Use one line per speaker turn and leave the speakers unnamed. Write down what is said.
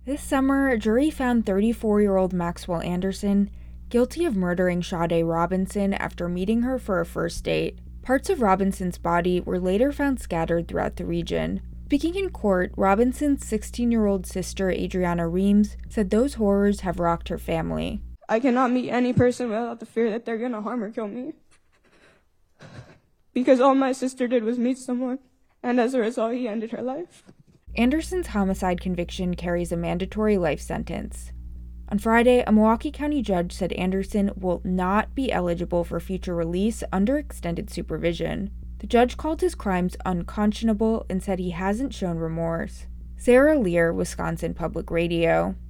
This summer, a jury found 34-year-old Maxwell Anderson guilty of murdering Sade Robinson after meeting her for a first date. Parts of Robinson's body were later found scattered throughout the region. Speaking in court, Robinson's 16-year-old sister, Adriana Reams, said those horrors have rocked her family.
I cannot meet any person without the fear that they're gonna harm or kill me. Because all my sister did was meet someone, and as a result, he ended her life.
Anderson's homicide conviction carries a mandatory life sentence. On Friday, a Milwaukee County judge said Anderson will not be eligible for future release under extended supervision. The judge called his crimes unconscionable and said he hasn't shown remorse. Sarah Lear, Wisconsin Public Radio.